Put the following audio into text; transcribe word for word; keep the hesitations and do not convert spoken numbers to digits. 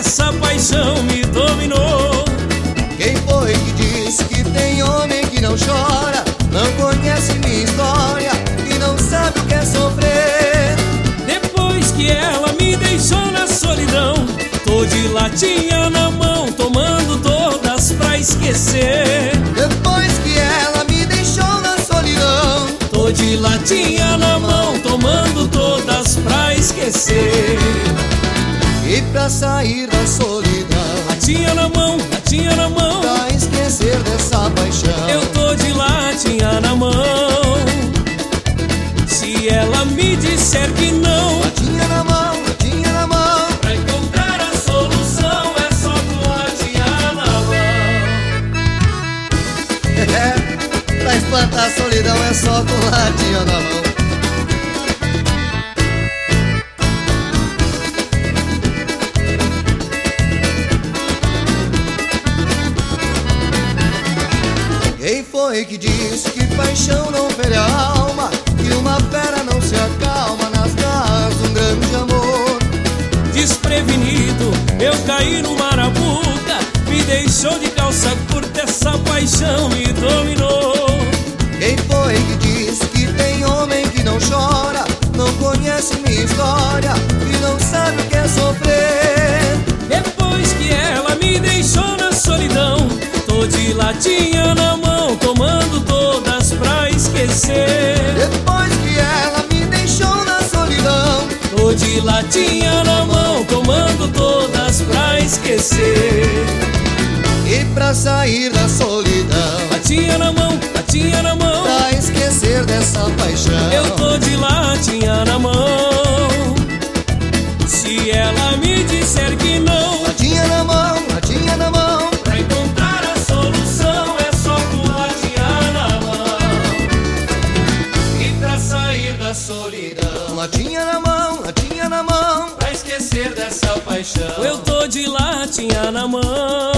essa paixão me dominou. Quem foi que disse que tem homem que não chora? Não conhece minha história e não sabe o que é sofrer. Depois que ela me deixou na solidão, tô de latinha na mão, tomando todas pra esquecer. Depois que ela me deixou na solidão, tô de latinha na mão, tomando todas pra esquecer. E pra sair da solidão, latinha na mão, latinha na mão, pra esquecer dessa paixão, eu tô de latinha na mão. Se ela me disser que não, latinha na mão, latinha na mão, pra encontrar a solução é só com latinha na mão. É, pra espantar a solidão é só com latinha na mão. Quem foi que disse que paixão não fere a alma, que uma fera não se acalma nas garras de um grande amor? Desprevenido, eu caí no marabuca, me deixou de calça curta, essa paixão me dominou. Quem foi que disse que tem homem que não chora, não conhece minha história e não sabe o que é sofrer? Depois que ela me deixou na solidão, tô de latinha na mão, tomando todas pra esquecer. Depois que ela me deixou na solidão, tô de latinha na mão, tomando todas pra esquecer. E pra sair da solidão, latinha na mão, latinha na mão, pra esquecer dessa paixão, eu tô de latinha na mão. Se ela me disser que não, latinha na mão, latinha na mão, pra encontrar a solução é só com latinha na mão. E pra sair da solidão, latinha na mão, latinha na mão, pra esquecer dessa paixão, eu tô de latinha na mão.